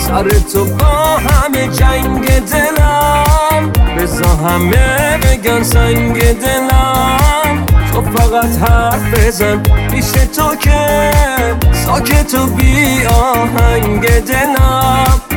سر تو با همه جنگ دلم، بزا همه بگن سنگ دلم. تو فقط حرف بزن پیش تو که ساکت و بی آهنگ دلم.